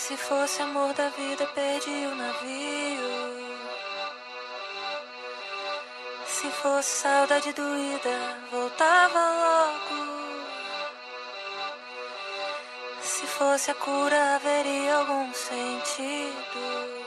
Se fosse amor da vida, perdi o navio. Se fosse saudade doída, voltava logo. Se fosse a cura, haveria algum sentido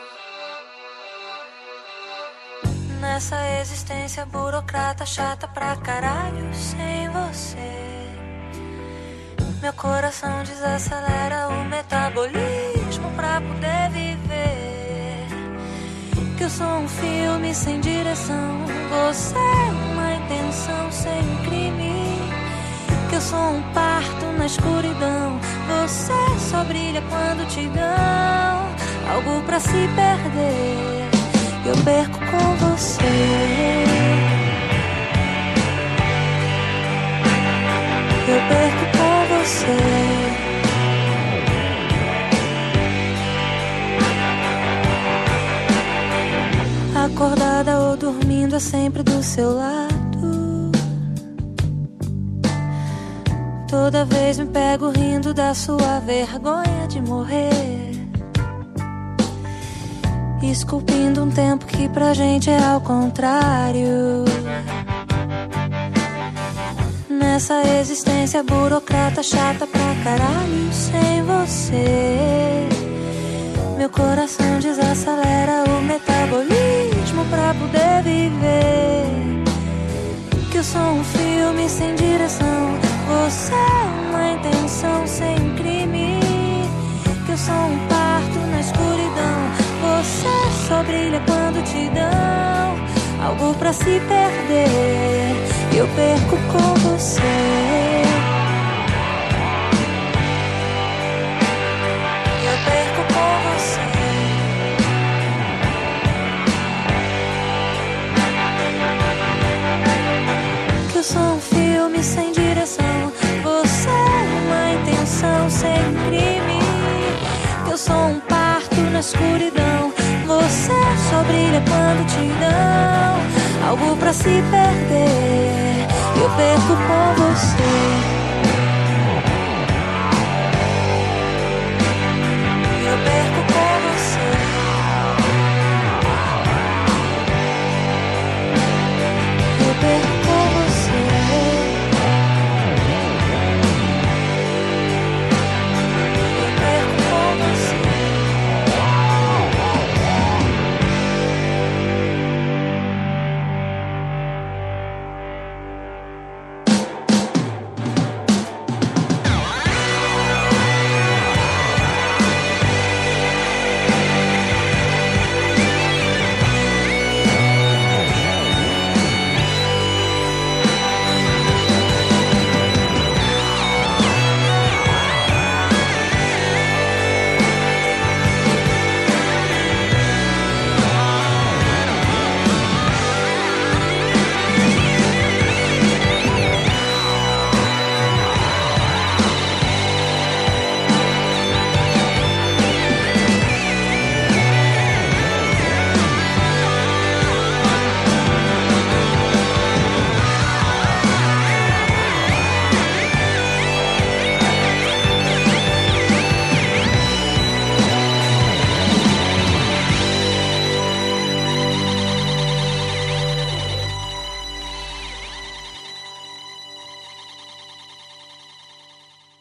nessa existência burocrata chata pra caralho sem você. Meu coração desacelera o metabolismo pra poder viver. Que eu sou um filme sem direção, você é uma intenção sem crime. Que eu sou um parto na escuridão, você só brilha quando te dão algo pra se perder. Eu perco com você. Eu perco com você. Acordada ou dormindo é sempre do seu lado. Toda vez me pego rindo da sua vergonha de morrer, esculpindo um tempo que pra gente é ao contrário. Nessa existência burocrata chata pra caralho sem você. Meu coração desacelera o metabolismo pra poder viver. Que eu sou um filme sem direção, você é uma intenção sem crime. Que eu sou um parto na escuridão, você só brilha quando te dão algo pra se perder. Eu perco com você. Eu perco com você. Que eu sou um filme sem direção, você é uma intenção sem crime. Que eu sou um parto na escuridão, você só brilha quando te dão algo pra se perder. Eu perco com você.